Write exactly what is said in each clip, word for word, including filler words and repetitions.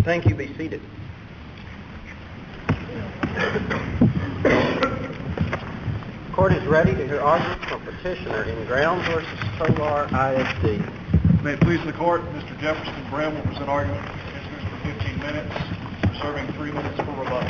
Thank you. Be seated. Court is ready to hear argument from petitioner in Grounds versus Solar I S D. May it please the court, Mister Jefferson Brim will present argument against this for fifteen minutes, reserving three minutes for rebuttal.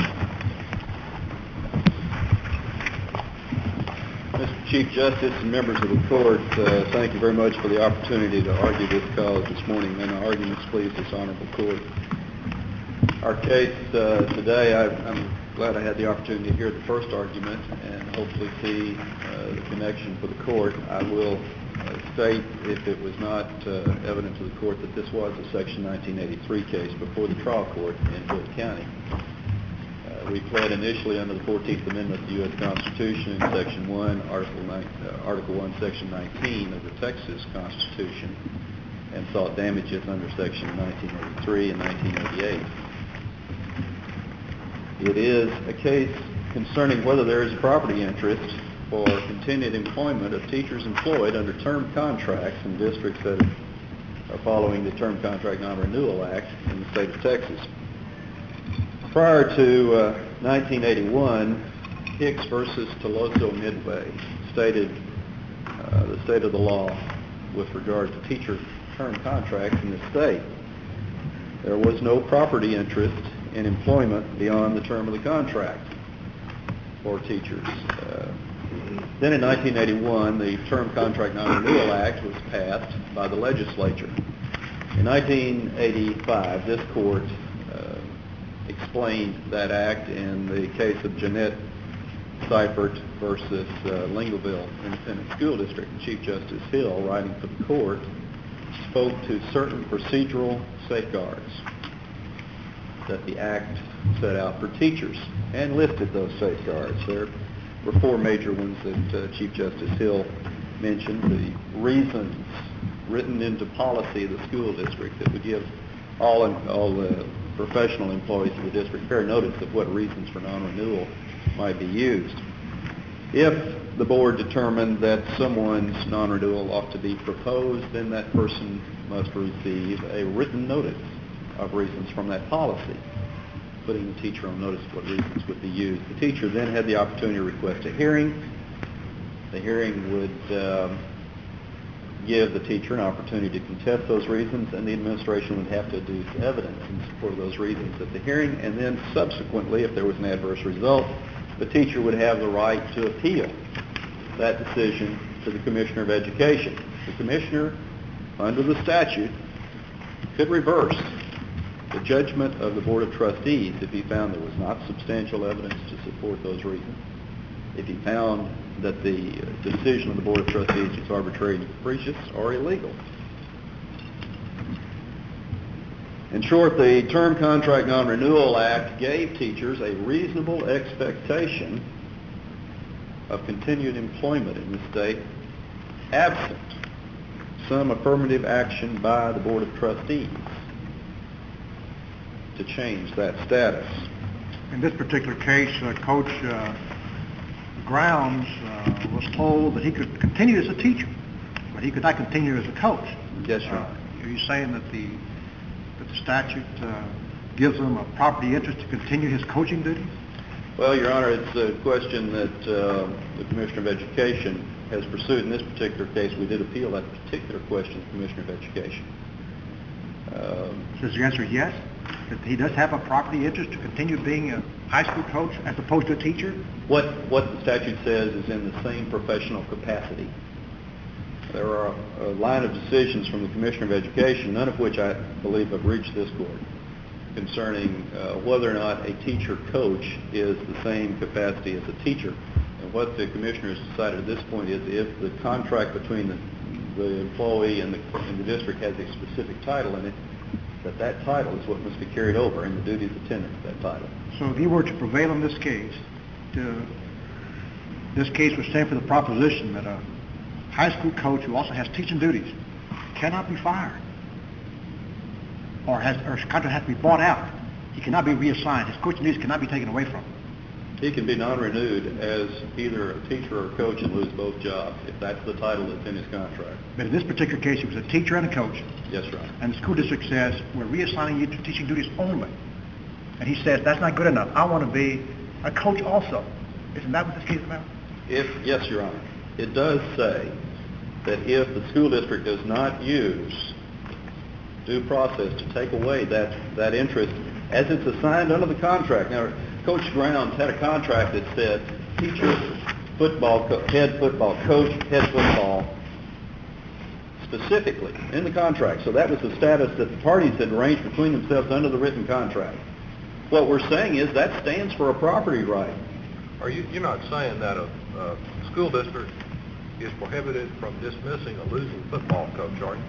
Mister Chief Justice and members of the court, uh, thank you very much for the opportunity to argue this cause this morning. May my arguments please this honorable court. Our case uh, today, I, I'm glad I had the opportunity to hear the first argument and hopefully see uh, the connection for the court. I will uh, state, if it was not uh, evident to the court, that this was a Section nineteen eighty-three case before the trial court in Hood County. Uh, we pled initially under the fourteenth Amendment of the U S Constitution in Section one, Article, nine, uh, Article one, Section nineteen of the Texas Constitution, and sought damages under Section nineteen eighty-three and nineteen eighty-eight. It is a case concerning whether there is a property interest for continued employment of teachers employed under term contracts in districts that are following the Term Contract Non-Renewal Act in the state of Texas. Prior to uh, nineteen eighty-one, Hicks versus Toloso Midway stated uh, the state of the law with regard to teacher term contracts in the state. There was no property interest in employment beyond the term of the contract for teachers. Uh, then in nineteen eighty-one, the Term Contract Non-Renewal Act was passed by the legislature. In nineteen eighty-five, this court uh, explained that act in the case of Jeanette Seifert versus uh, Lingleville Independent School District. And Chief Justice Hill, writing for the court, spoke to certain procedural safeguards that the act set out for teachers and listed those safeguards. There were four major ones that uh, Chief Justice Hill mentioned. The reasons written into policy of the school district that would give all, all the professional employees of the district fair notice of what reasons for non-renewal might be used. If the board determined that someone's non-renewal ought to be proposed, then that person must receive a written notice of reasons from that policy, putting the teacher on notice of what reasons would be used. The teacher then had the opportunity to request a hearing. The hearing would um, give the teacher an opportunity to contest those reasons, and the administration would have to deduce evidence in support of those reasons at the hearing, and then subsequently, if there was an adverse result, the teacher would have the right to appeal that decision to the Commissioner of Education. The Commissioner, under the statute, could reverse the judgment of the Board of Trustees if he found there was not substantial evidence to support those reasons, if he found that the decision of the Board of Trustees was arbitrary and capricious or illegal. In short, the Term Contract Non-Renewal Act gave teachers a reasonable expectation of continued employment in the state absent some affirmative action by the Board of Trustees to change that status. In this particular case, uh, Coach uh, Grounds uh, was told that he could continue as a teacher, but he could not continue as a coach. Yes, sir. Uh, are you saying that the, that the statute uh, gives him a property interest to continue his coaching duties? Well, Your Honor, it's a question that uh, the Commissioner of Education has pursued. In this particular case, we did appeal that particular question to the Commissioner of Education. Um, so is your answer yes? That he does have a property interest to continue being a high school coach as opposed to a teacher? What, what the statute says is in the same professional capacity. There are a, a line of decisions from the Commissioner of Education, none of which I believe have reached this court, concerning uh, whether or not a teacher-coach is the same capacity as a teacher. And what the Commissioner has decided at this point is if the contract between the, the employee and the, and the district has a specific title in it, that that title is what must be carried over and the duties attendant to that title. So if you were to prevail in this case, to, this case would stand for the proposition that a high school coach who also has teaching duties cannot be fired, or has or his contract has to be bought out. He cannot be reassigned. His coaching duties cannot be taken away from him. He can be non-renewed as either a teacher or a coach and lose both jobs, if that's the title that's in his contract. But in this particular case, he was a teacher and a coach. Yes, Your Honor. And the school district says, we're reassigning you to teaching duties only. And he says, that's not good enough. I want to be a coach also. Isn't that what this case is about? If, yes, Your Honor. It does say that if the school district does not use due process to take away that, that interest as it's assigned under the contract. Now, Coach Grounds had a contract that said teacher, football, co- head football coach, head football, specifically in the contract. So that was the status that the parties had arranged between themselves under the written contract. What we're saying is that stands for a property right. Are you, you're not saying that a, a school district is prohibited from dismissing a losing football coach, are you?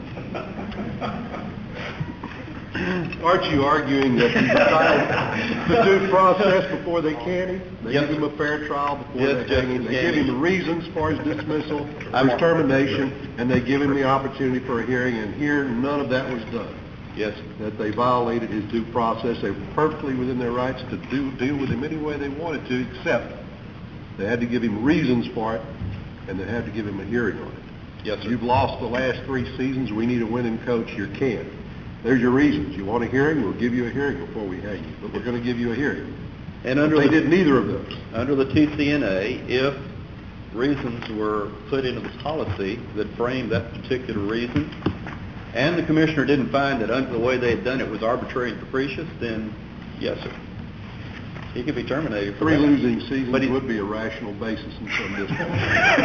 Aren't you arguing that he's entitled to due process before they can him? They Yes. give him a fair trial before Yes, they hang him. Justice They give him Kennedy. the reasons for his dismissal, I'm- his termination, and they give him the opportunity for a hearing, and here, none of that was done. Yes. That they violated his due process. They were perfectly within their rights to do, deal with him any way they wanted to, except they had to give him reasons for it, and they had to give him a hearing on it. Yes, sir. You've lost the last three seasons. We need a winning coach. You can. There's your reasons. You want a hearing? We'll give you a hearing before we hang you. But we're going to give you a hearing. And under But they the, did neither of those. under the T C N A, if reasons were put into the policy that framed that particular reason, and the commissioner didn't find that under the way they had done it was arbitrary and capricious, then yes, sir. He could be terminated for Three that. losing seasons But he- would be a rational basis in some districts.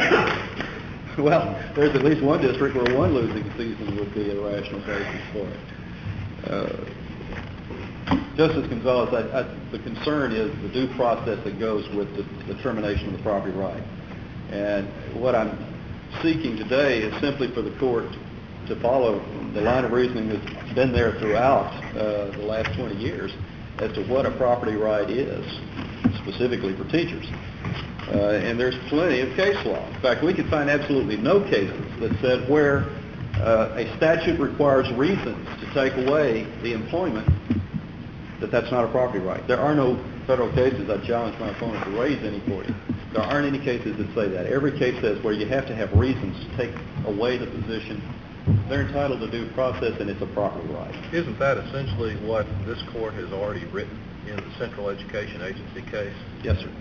Well, there's at least one district where one losing season would be a rational basis for it. Uh, Justice Gonzalez, I, I, the concern is the due process that goes with the, the termination of the property right. And what I'm seeking today is simply for the court to follow the line of reasoning that's been there throughout uh, the last twenty years as to what a property right is, specifically for teachers. Uh, and there's plenty of case law. In fact, we could find absolutely no cases that said where uh, a statute requires reasons to take away the employment, that that's not a property right. There are no federal cases. I challenge my opponent to raise any for you. There aren't any cases that say that. Every case says where you have to have reasons to take away the position, they're entitled to due process, and it's a property right. Isn't that essentially what this court has already written in the Central Education Agency case? Yes, sir.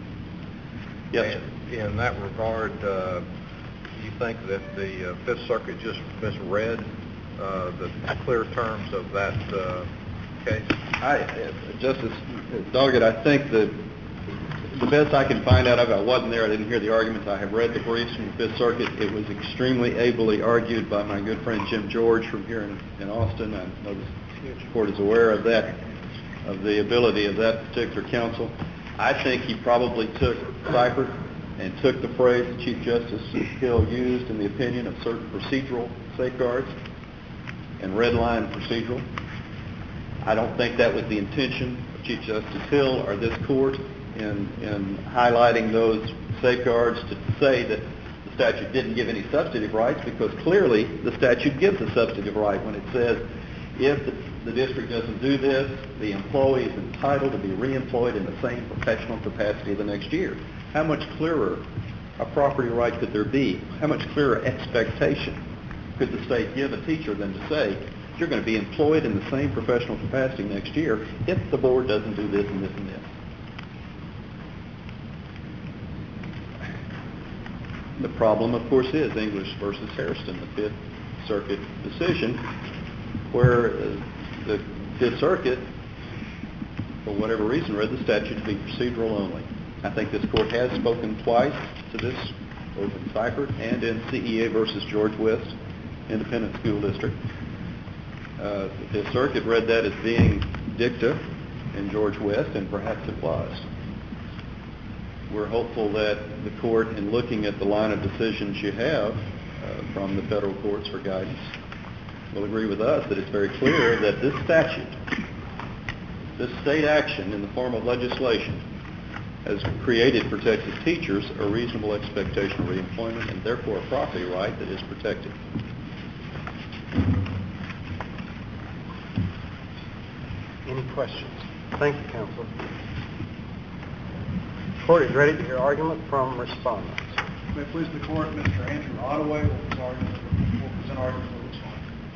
Yes, sir. And in that regard, uh, you think that the uh, Fifth Circuit just misread uh, the clear terms of that uh, case? I, uh, Justice Doggett, I think that the best I can find out of it, I wasn't there, I didn't hear the arguments, I have read the briefs from the Fifth Circuit. It was extremely ably argued by my good friend Jim George from here in, in Austin. I know the court is aware of that, of the ability of that particular counsel. I think he probably took Seifert and took the phrase that Chief Justice Hill used in the opinion of certain procedural safeguards and redline procedural. I don't think that was the intention of Chief Justice Hill or this court in, in highlighting those safeguards to say that the statute didn't give any substantive rights, because clearly the statute gives a substantive right when it says if the, the district doesn't do this, the employee is entitled to be reemployed in the same professional capacity the next year. How much clearer a property right could there be? How much clearer expectation could the state give a teacher than to say, you're going to be employed in the same professional capacity next year if the board doesn't do this and this and this? The problem, of course, is English versus Hairston, the Fifth Circuit decision, where uh, the Fifth Circuit, for whatever reason, read the statute to be procedural only. I think this court has spoken twice to this, both in Seifert and in C E A versus George West Independent School District. Uh, the Fifth Circuit read that as being dicta in George West, and perhaps it was. We're hopeful that the court, in looking at the line of decisions you have uh, from the federal courts for guidance, will agree with us that it's very clear that this statute, this state action in the form of legislation, has created for Texas teachers a reasonable expectation of reemployment and therefore a property right that is protected. Any questions? Thank you, Counselor. Court is ready to hear argument from respondents. May it please the court, Mister Andrew Ottaway will present argument will present argument for respondent.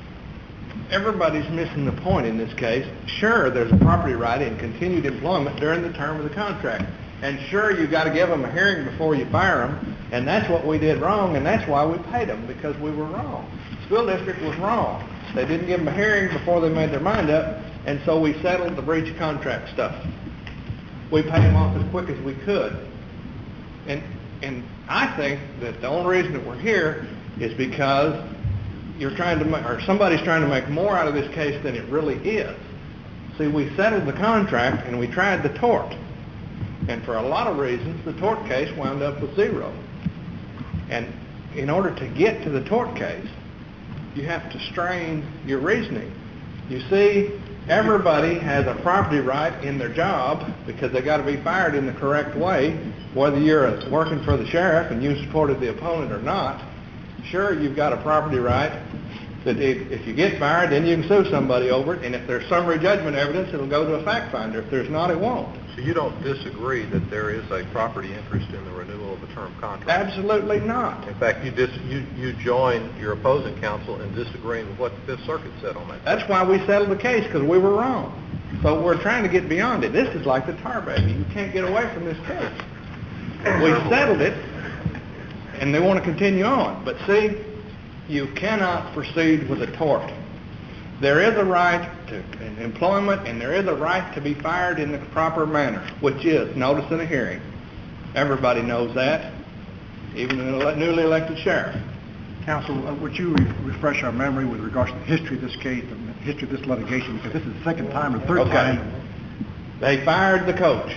Everybody's missing the point in this case. Sure, there's a property right in continued employment during the term of the contract. And sure, you've got to give them a hearing before you fire them, and that's what we did wrong, and that's why we paid them, because we were wrong. The school district was wrong. They didn't give them a hearing before they made their mind up, and so we settled the breach of contract stuff. We paid them off as quick as we could. And, and I think that the only reason that we're here is because you're trying to make, or somebody's trying to make more out of this case than it really is. See, we settled the contract and we tried the tort. And for a lot of reasons, the tort case wound up with zero. And in order to get to the tort case, you have to strain your reasoning. You see, everybody has a property right in their job because they got to be fired in the correct way, whether you're working for the sheriff and you supported the opponent or not. Sure, you've got a property right that if, if you get fired, then you can sue somebody over it, and if there's summary judgment evidence, it'll go to a fact finder. If there's not, it won't. So you don't disagree that there is a property interest in the renewal of a term contract? Absolutely not. In fact, you dis, you, you join your opposing counsel in disagreeing with what the Fifth Circuit said on that. That's why we settled the case, because we were wrong. So we're trying to get beyond it. This is like the tar baby. You can't get away from this case. We settled it, and they want to continue on. But see, you cannot proceed with a tort. There is a right to employment, and there is a right to be fired in the proper manner, which is notice and a hearing. Everybody knows that, even the newly elected sheriff. Counsel, uh, would you re refresh our memory with regards to the history of this case and the history of this litigation? Because this is the second time or third Okay. time. They fired the coach.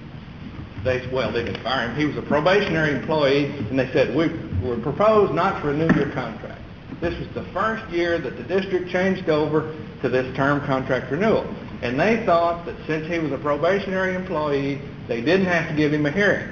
They, well, they didn't fire him. He was a probationary employee, and they said, we, we proposed not to renew your contract. This was the first year that the district changed over to this term contract renewal. And they thought that since he was a probationary employee, they didn't have to give him a hearing.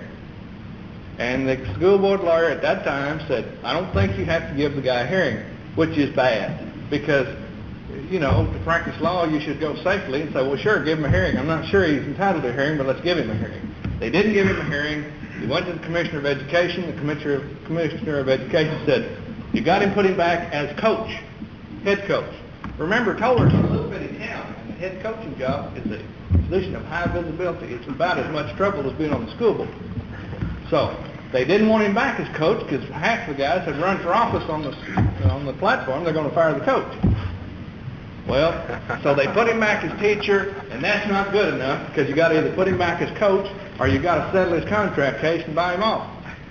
And the school board lawyer at that time said, I don't think you have to give the guy a hearing, which is bad. Because, you know, to practice law, you should go safely and say, well, sure, give him a hearing. I'm not sure he's entitled to a hearing, but let's give him a hearing. They didn't give him a hearing. He went to the Commissioner of Education. The Commissioner, Commissioner of Education said, you got him, put him back as coach, head coach. Remember, Toller's a little bitty town, and the head coaching job is a position of high visibility. It's about as much trouble as being on the school board. So they didn't want him back as coach because half the guys had run for office on the on the platform. They're going to fire the coach. Well, so they put him back as teacher, and that's not good enough because you got to either put him back as coach or you got to settle his contract case and buy him off.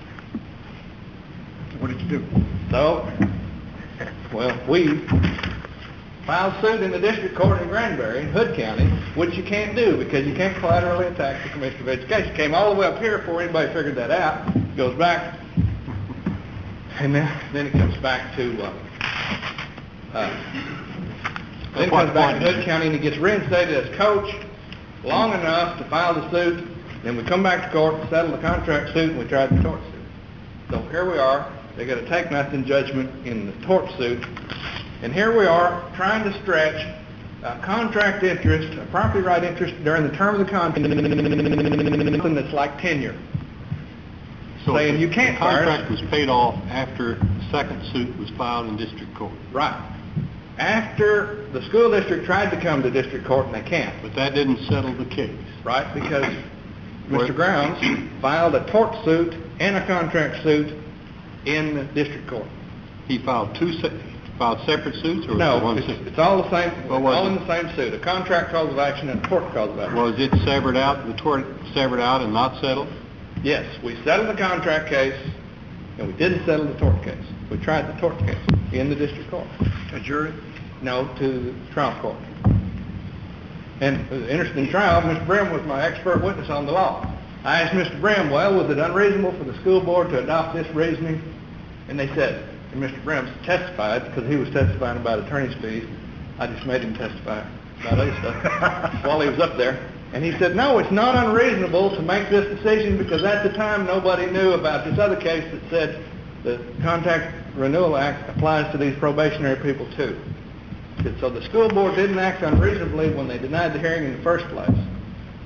What did you do? So, well, we filed suit in the district court in Granbury, in Hood County, which you can't do because you can't collaterally attack the Commissioner of Education. Came all the way up here before anybody figured that out. Goes back, and then, then it comes back to, uh, uh, then it comes back to Hood County, and he gets reinstated as coach long enough to file the suit. Then we come back to court and settle the contract suit, and we tried the tort suit. So here we are. They got a take nothing judgment in the tort suit. And here we are trying to stretch a contract interest, a property right interest during the term of the contract, something that's like tenure. So saying you can't the fire us. contract was paid off after the second suit was filed in district court. Right. After the school district tried to come to district court, and they can't. But that didn't settle the case. Right, because Mister Grounds filed a tort suit and a contract suit in the district court. He filed two se filed separate suits, or was No, it one it's, suit? it's all the same, What was all it? in the same suit, a contract cause of action and a tort cause of action. Was it severed out, the tort severed out and not settled? Yes, we settled the contract case, and we didn't settle the tort case. We tried the tort case in the district court. A jury? No, to the trial court. And it was an interesting trial. Mister Brim was my expert witness on the law. I asked Mister Brim, well, was it unreasonable for the school board to adopt this reasoning? And they said, and Mister Brim testified, because he was testifying about attorney's fees. I just made him testify about other stuff while he was up there. And he said, no, it's not unreasonable to make this decision because at the time nobody knew about this other case that said the Contract Renewal Act applies to these probationary people too. So the school board didn't act unreasonably when they denied the hearing in the first place.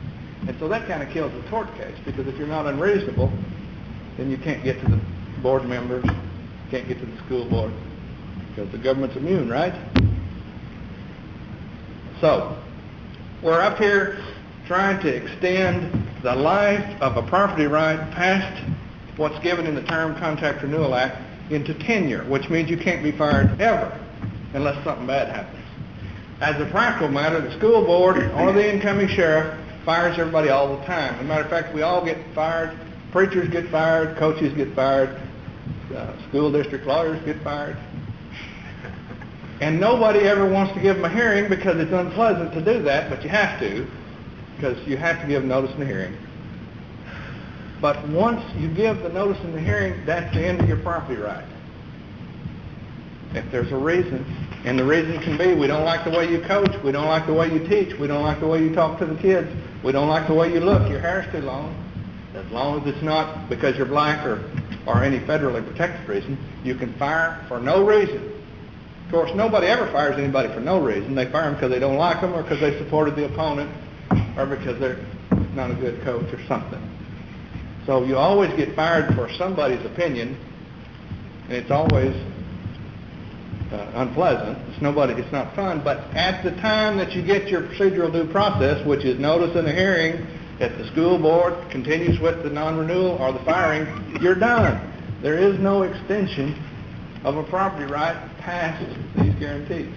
And so that kind of kills the tort case, because if you're not unreasonable, then you can't get to the board members, can't get to the school board, because the government's immune, right? So, we're up here trying to extend the life of a property right past what's given in the Term Contract Renewal Act into tenure, which means you can't be fired ever unless something bad happens. As a practical matter, the school board or the incoming sheriff fires everybody all the time. As a matter of fact, we all get fired. Preachers get fired, coaches get fired, uh, school district lawyers get fired. And nobody ever wants to give them a hearing because it's unpleasant to do that, but you have to, because you have to give notice in the hearing. But once you give the notice in the hearing, that's the end of your property right. If there's a reason, and the reason can be we don't like the way you coach, we don't like the way you teach, we don't like the way you talk to the kids, we don't like the way you look, your hair's too long. As long as it's not because you're black or, or any federally protected reason, you can fire for no reason. Of course, nobody ever fires anybody for no reason. They fire them because they don't like them, or because they supported the opponent, or because they're not a good coach or something. So you always get fired for somebody's opinion, and it's always uh, unpleasant. It's nobody. It's not fun. But at the time that you get your procedural due process, which is notice in a hearing, if the school board continues with the non-renewal or the firing, you're done. There is no extension of a property right past these guarantees.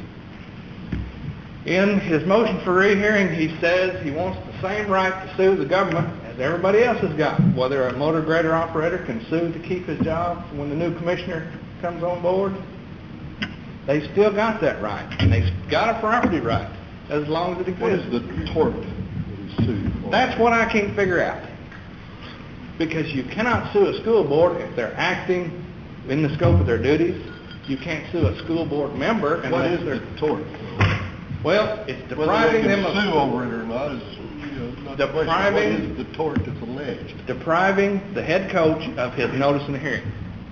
In his motion for rehearing, he says he wants the same right to sue the government as everybody else has got. Whether a motor grader operator can sue to keep his job when the new commissioner comes on board, they still got that right. And they've got a property right as long as it exists. What is the tort that he sued for? That's what I can't figure out. Because you cannot sue a school board if they're acting in the scope of their duties. You can't sue a school board member unless What is they're... the tort? Well, it's Whether depriving they them can of... sue over it or not is, you know, not the question. Depriving- What is the tort that's alleged? depriving the head coach of his notice in the hearing.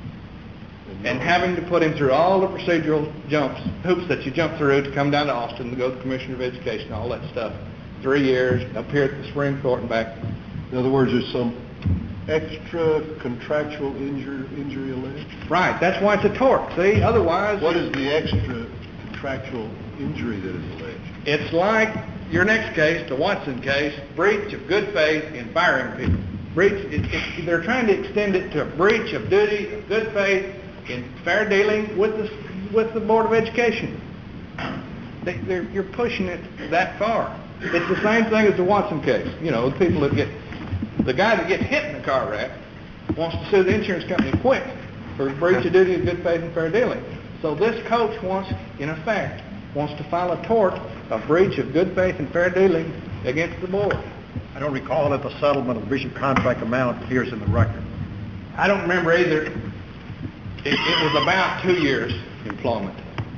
And having to put him through all the procedural jumps, hoops that you jump through to come down to Austin to go to the Commissioner of Education, all that stuff. Three years, up here at the Supreme Court and back. In other words, there's some extra contractual injury, injury alleged? Right, that's why it's a tort, see? Otherwise... What is the extra contractual injury that is alleged? It's like your next case, the Watson case, breach of good faith in firing people. Breach, it, it, they're trying to extend it to a breach of duty of good faith in fair dealing with the, with the Board of Education. They, they're, you're pushing it that far. It's the same thing as the Watson case. You know, the people that get, the guy that gets hit in a car wreck wants to sue the insurance company quick for breach of duty of good faith and fair dealing. So this coach wants, in effect, wants to file a tort of breach of good faith and fair dealing against the board. I don't recall if the settlement of the breach of contract amount appears in the record. I don't remember either. It, it was about two years employment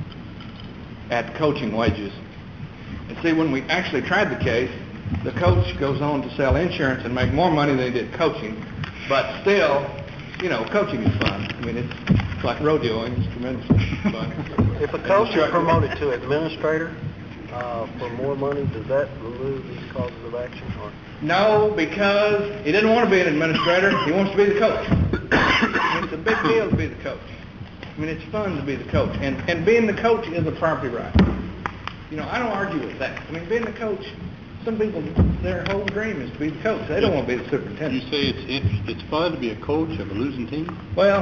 at coaching wages. And see, when we actually tried the case, the coach goes on to sell insurance and make more money than he did coaching. But still, you know, coaching is fun. I mean, it's like rodeoing. It's tremendously fun. If a coach is promoted to administrator uh, for more money, does that remove these causes of action? Or? No, because he didn't want to be an administrator. He wants to be the coach. I mean, it's a big deal to be the coach. I mean, it's fun to be the coach. And, and being the coach is a property right. You know, I don't argue with that. I mean, being the coach, some people, their whole dream is to be the coach. They don't want to be the superintendent. You say it's it's, it's fun to be a coach of a losing team? Well,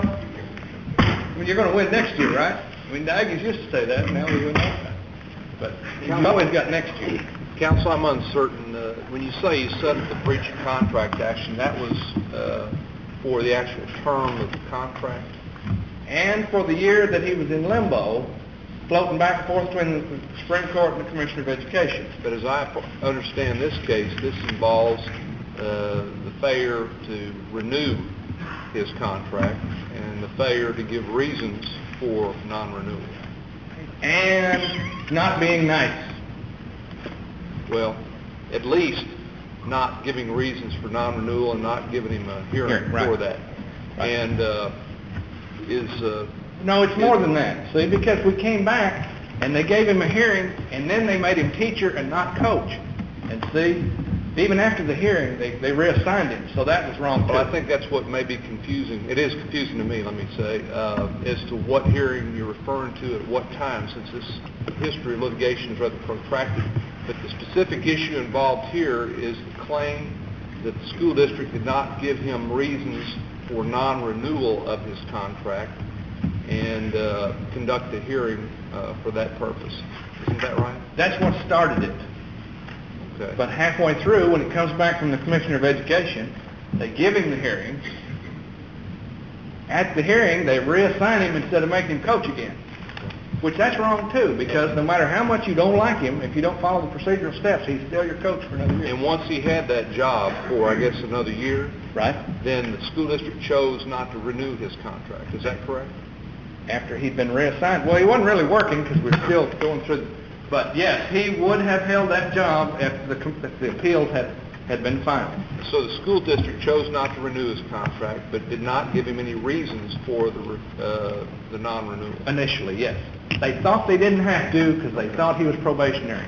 I mean, you're going to win next year, right? I mean, the Aggies used to say that, now we win all the time. But you always got next year. Counsel, I'm uncertain. Uh, when you say you settled the breach of contract action, that was uh, for the actual term of the contract? And for the year that he was in limbo, floating back and forth between the Supreme Court and the Commissioner of Education. But as I understand this case, this involves uh, the failure to renew his contract and the failure to give reasons for non-renewal. And not being nice. Well, at least not giving reasons for non-renewal and not giving him a hearing Hearing, right. for that. Right. And uh, is... Uh, No, it's more than that, see, because we came back and they gave him a hearing and then they made him teacher and not coach. And see, Even after the hearing, they, they reassigned him, so that was wrong too. Well, I think that's what may be confusing. It is confusing to me, let me say, uh, as to what hearing you're referring to at what time, since this history of litigation is rather protracted. But the specific issue involved here is the claim that the school district did not give him reasons for non-renewal of his contract and uh, conduct a hearing uh, for that purpose. Isn't that right? That's what started it. Okay. But halfway through, when it comes back from the Commissioner of Education, they give him the hearing. At the hearing, they reassign him instead of making him coach again, which that's wrong too, because no matter how much you don't like him, if you don't follow the procedural steps, he's still your coach for another year. And once he had that job for, I guess, another year, Right. then the school district chose not to renew his contract. Is that correct? After he'd been reassigned, well, he wasn't really working because we're still going through. But yes, he would have held that job if the, if the appeals had, had been final. So the school district chose not to renew his contract, but did not give him any reasons for the re- uh, the non-renewal. Initially, yes. They thought they didn't have to because they thought he was probationary.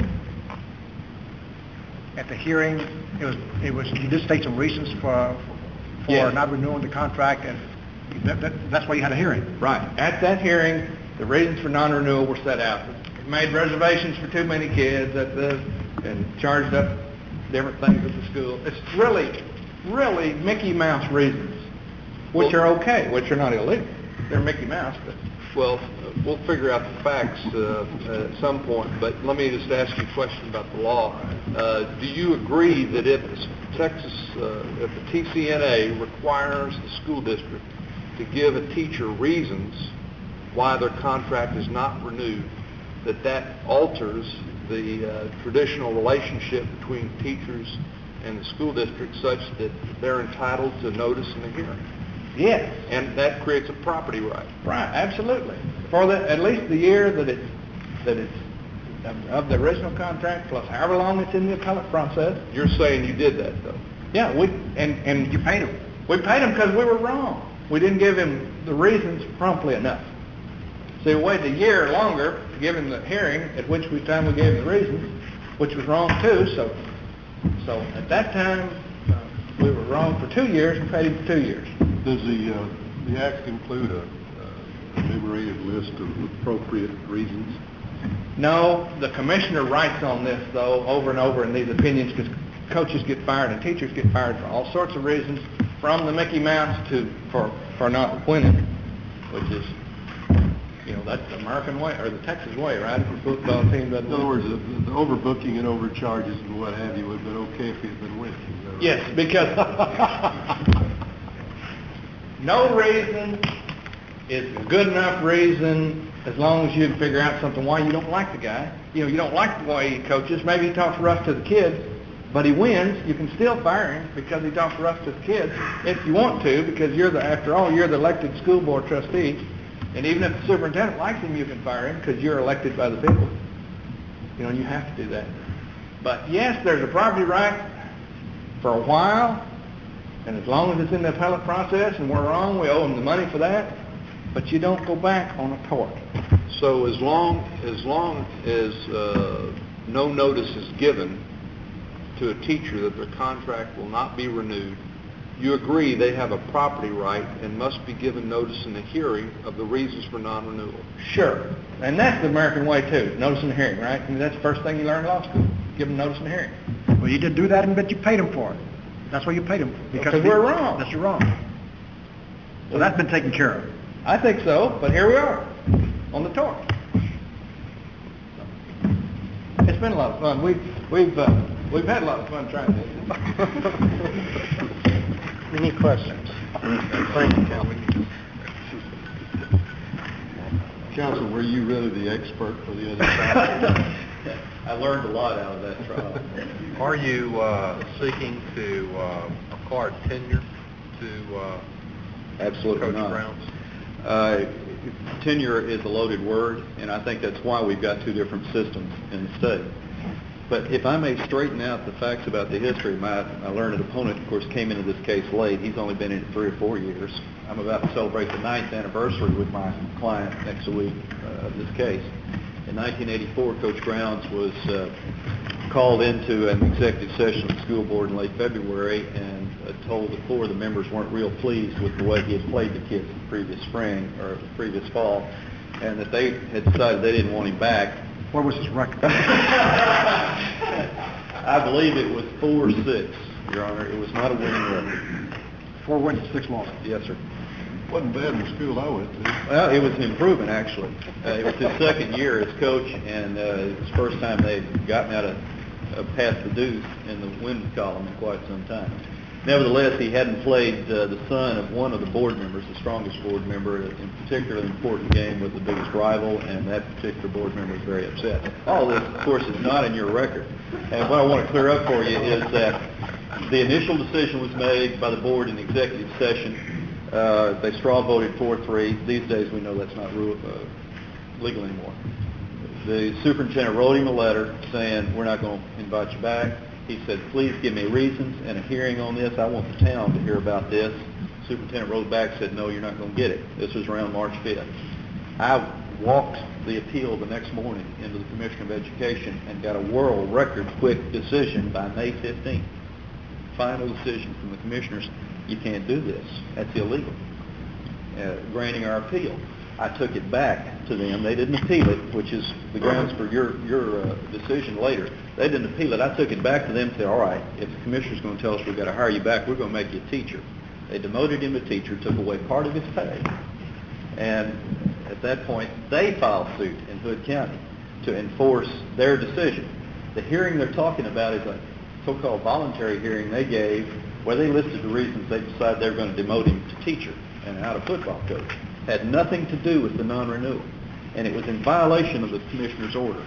At the hearing, it was, it was, you did state some reasons for, for Yes. not renewing the contract, and that, that, that's why you had a hearing. Right. At that hearing, the reasons for non-renewal were set out. It made reservations for too many kids at the, and charged up different things at the school. It's really, really Mickey Mouse reasons, which Well- are okay, which are not illegal. They're Mickey Mouse, but Well, uh, we'll figure out the facts uh, at some point, but let me just ask you a question about the law. Uh, do you agree that if the Texas, uh, if the T C N A requires the school district to give a teacher reasons why their contract is not renewed, that that alters the uh, traditional relationship between teachers and the school district such that they're entitled to notice in a hearing? yes. And that creates a property right. Right, absolutely. For the, at least the year that it's, that it's of, of the original contract, plus however long it's in the appellate process. You're saying you did that, though? Yeah, we, and, and You paid him. we paid him because we were wrong. We didn't give him the reasons promptly enough. So we waited a year longer to give him the hearing, at which we time we gave him the reasons, which was wrong too, so, so at that time, uh, we were wrong for two years and paid him for two years. Does the, uh, the act include a, uh, enumerated list of appropriate reasons? No, the commissioner writes on this, though, over and over in these opinions, because coaches get fired and teachers get fired for all sorts of reasons, from the Mickey Mouse to for, for not winning, which is, you know, that's the American way, or the Texas way, right? If your football team doesn't In other win. words, the, the overbooking and overcharges and what have you would have been okay if he had been winning. Is that right? Yes, because no reason is a good enough reason as long as you can figure out something why you don't like the guy. You know, you don't like the way he coaches. Maybe he talks rough to the kids, but he wins. You can still fire him because he talks rough to the kids if you want to, because you're the, after all, you're the elected school board trustee. And even if the superintendent likes him, you can fire him because you're elected by the people. You know, and you have to do that. But yes, there's a property right for a while, and as long as it's in the appellate process and we're wrong, we owe them the money for that. But you don't go back on a tort. So as long as long as uh, no notice is given to a teacher that their contract will not be renewed, you agree they have a property right and must be given notice in the hearing of the reasons for non-renewal. Sure. And that's the American way too, notice in the hearing, right? I mean, that's the first thing you learn in law school. Give them notice in the hearing. Well, you did do that, and but you paid him for it. That's why you paid him. Because we're wrong. That's you're wrong. So that's been taken care of. I think so, but here we are, on the tort. It's been a lot of fun. We've, we've, uh, we've had a lot of fun trying this. Any questions? Thank you, Councilman. Counsel, were you really the expert for the other side? I learned a lot out of that trial. Are you uh, seeking to uh, acquire tenure to uh, Absolutely Coach not. Browns? Uh, tenure is a loaded word, and I think that's why we've got two different systems in the state. But if I may straighten out the facts about the history, my, my learned opponent, of course, came into this case late. He's only been in it three or four years. I'm about to celebrate the ninth anniversary with my client next week uh, of this case. In nineteen eighty-four, Coach Grounds was uh, called into an executive session of the school board in late February and uh, told that four of the members weren't real pleased with the way he had played the kids the previous spring or the previous fall, and that they had decided they didn't want him back. What was his record? I believe it was four six, Your Honor. It was not a winning record. Four wins, six losses. Yes, sir. Wasn't bad in the school I went to. Well, it was an improvement, actually. Uh, it was his second year as coach, and uh, it was the first time they'd gotten out of uh, past the deuce in the win column in quite some time. Nevertheless, he hadn't played uh, the son of one of the board members, the strongest board member, in a particularly important game with the biggest rival, and that particular board member was very upset. All this, of course, is not in your record. And what I want to clear up for you is that the initial decision was made by the board in executive session. Uh, they straw voted four three. These days we know that's not rule, uh, legal anymore. The superintendent wrote him a letter saying, we're not going to invite you back. He said, please give me reasons and a hearing on this. I want the town to hear about this. The superintendent wrote back and said, no, you're not going to get it. This was around March fifth. I walked the appeal the next morning into the Commissioner of Education and got a world record quick decision by May fifteenth. Final decision from the commissioners, you can't do this. That's illegal. Uh, granting our appeal. I took it back to them. They didn't appeal it, which is the grounds for your your uh, decision later. They didn't appeal it. I took it back to them and said, all right, if the commissioner's going to tell us we've got to hire you back, we're going to make you a teacher. They demoted him to teacher, took away part of his pay. And at that point, they filed suit in Hood County to enforce their decision. The hearing they're talking about is a so-called voluntary hearing they gave where they listed the reasons they decided they were going to demote him to teacher and out of football coach. Had nothing to do with the non-renewal, and it was in violation of the commissioner's order.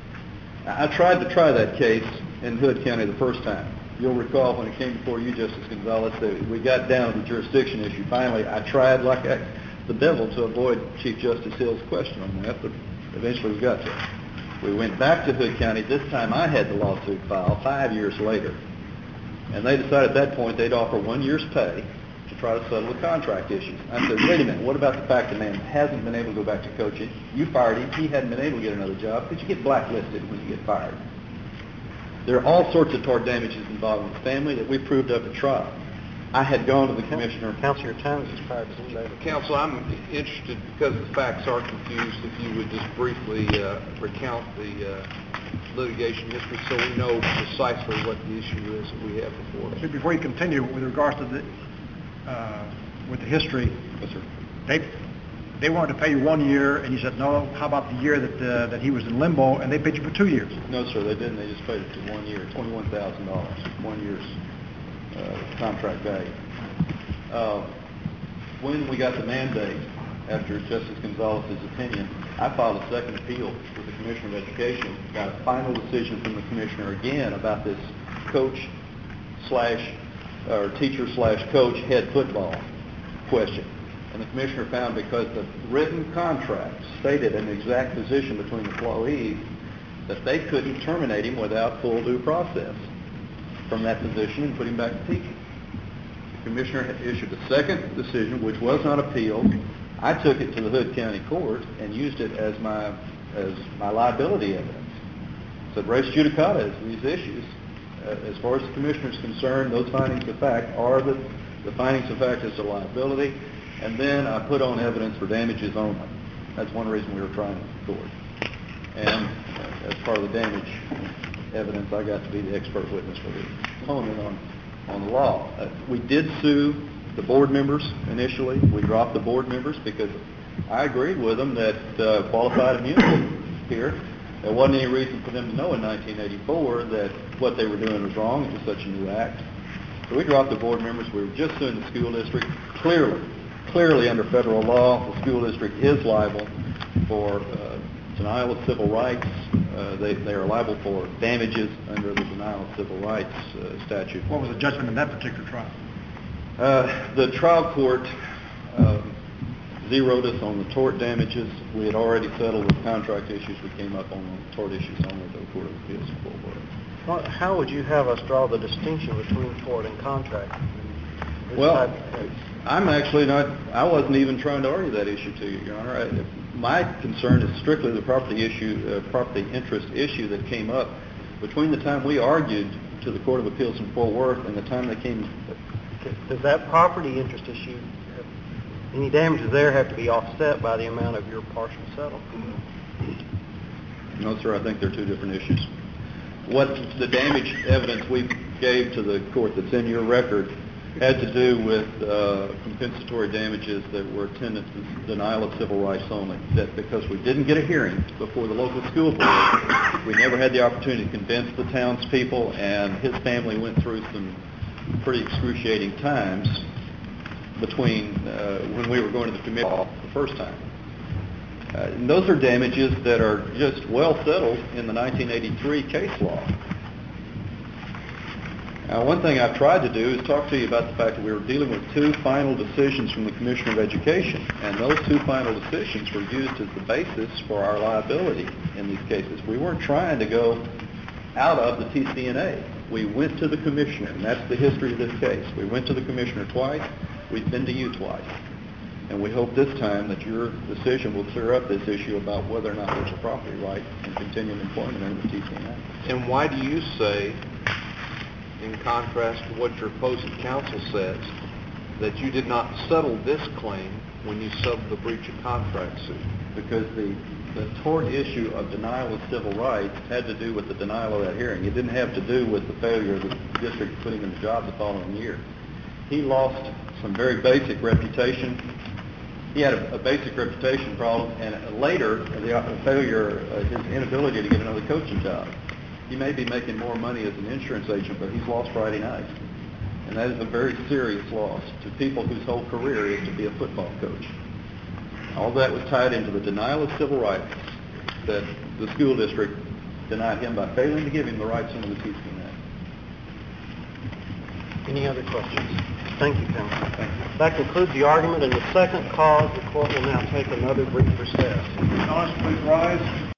I tried to try that case in Hood County the first time. You'll recall when it came before you, Justice Gonzalez, that we got down to the jurisdiction issue. Finally, I tried like I, the devil to avoid Chief Justice Hill's question on that, but eventually we got to it. We went back to Hood County. This time I had the lawsuit filed five years later, and they decided at that point they'd offer one year's pay to try to settle the contract issue. I said, wait a minute, what about the fact the man hasn't been able to go back to coaching? You fired him. He hadn't been able to get another job because you get blacklisted when you get fired. There are all sorts of tort damages involved in the family that we proved up at trial. I had gone to the commissioner. Counsel, your time has expired. Counsel, I'm interested, because the facts are confused, if you would just briefly uh, recount the uh, litigation history so we know precisely what the issue is that we have before us. Before you continue, with regards to the uh, with the history, Yes, sir. they they wanted to pay you one year, and you said no. How about the year that uh, that he was in limbo, and they paid you for two years? No, sir, they didn't. They just paid it for one year, twenty-one thousand dollars, one year's uh, contract value. Uh, when we got the mandate, after Justice Gonzalez's opinion, I filed a second appeal with the Commissioner of Education, got a final decision from the Commissioner again about this coach slash, or teacher slash coach head football question. And the Commissioner found because the written contract stated an exact position between the employees that they couldn't terminate him without full due process from that position and put him back to teaching. The Commissioner had issued a second decision, which was not appealed. I took it to the Hood County Court and used it as my as my liability evidence. So res judicata is these issues. Uh, as far as the Commissioner is concerned, those findings of fact are the, the findings of fact as to liability, and then I put on evidence for damages only. That's one reason we were trying it in court. And uh, as part of the damage evidence, I got to be the expert witness for the opponent on, on the law. Uh, we did sue the board members initially. We dropped the board members because I agreed with them that uh, qualified immunity here. There wasn't any reason for them to know in nineteen eighty-four that what they were doing was wrong. It was such a new act. So we dropped the board members. We were just suing the school district. Clearly, clearly under federal law, the school district is liable for uh, denial of civil rights. Uh, they, they are liable for damages under the denial of civil rights uh, statute. What was the judgment in that particular trial? Uh, the trial court uh, zeroed us on the tort damages. We had already settled with contract issues. We came up on the tort issues only to the Court of Appeals in Fort Worth. Well, how would you have us draw the distinction between tort and contract? This Well, type- I'm actually not, I wasn't even trying to argue that issue to you, Your Honor. I, my concern is strictly the property issue, uh, property interest issue that came up Between the time we argued to the Court of Appeals in Fort Worth and the time they came, Does that property interest issue, any damages there have to be offset by the amount of your partial settlement? no, sir, I think they're two different issues. What the damage evidence we gave to the court that's in your record had to do with uh, compensatory damages that were attendant to denial of civil rights only. That because we didn't get a hearing before the local school board, we never had the opportunity to convince the townspeople, and his family went through some pretty excruciating times between uh, when we were going to the committee the first time. Uh, and those are damages that are just well settled in the nineteen eighty-three case law. Now, one thing I've tried to do is talk to you about the fact that we were dealing with two final decisions from the Commissioner of Education, and those two final decisions were used as the basis for our liability in these cases. We weren't trying to go out of the T C N A. We went to the Commissioner, and that's the history of this case. We went to the Commissioner twice. We've been to you twice. And we hope this time that your decision will clear up this issue about whether or not there's a property right in continuing employment under the T C N A. And why do you say, in contrast to what your opposing counsel says, that you did not settle this claim when you settled the breach of contract suit? Because the, the tort issue of denial of civil rights had to do with the denial of that hearing. It didn't have to do with the failure of the district putting him in the job the following year. He lost some very basic reputation. He had a, a basic reputation problem, and later, the uh, failure, uh, his inability to get another coaching job. He may be making more money as an insurance agent, but he's lost Friday night. And that is a very serious loss to people whose whole career is to be a football coach. All that was tied into the denial of civil rights that the school district denied him by failing to give him the rights under the T C N A. Any other questions? Thank you, counsel. Thank you. That concludes the argument in the second cause. The court will now take another brief recess. Honest, please rise.